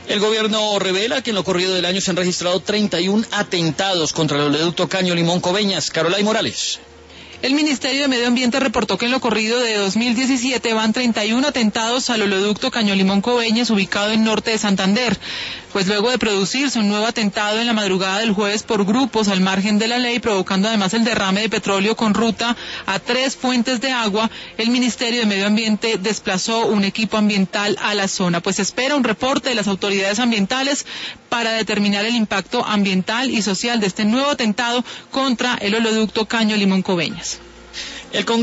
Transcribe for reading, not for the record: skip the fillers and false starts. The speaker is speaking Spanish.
El gobierno revela que en lo corrido del año se han registrado 31 atentados contra el oleoducto Caño Limón-Coveñas. Carolay Morales. El Ministerio de Medio Ambiente reportó que en lo corrido de 2017 van 31 atentados al oleoducto Caño Limón-Coveñas, ubicado en norte de Santander. Pues luego de producirse un nuevo atentado en la madrugada del jueves por grupos al margen de la ley, provocando además el derrame de petróleo con ruta a 3 fuentes de agua, el Ministerio de Medio Ambiente desplazó un equipo ambiental a la zona. Pues espera un reporte de las autoridades ambientales para determinar el impacto ambiental y social de este nuevo atentado contra el oleoducto Caño Limón-Coveñas.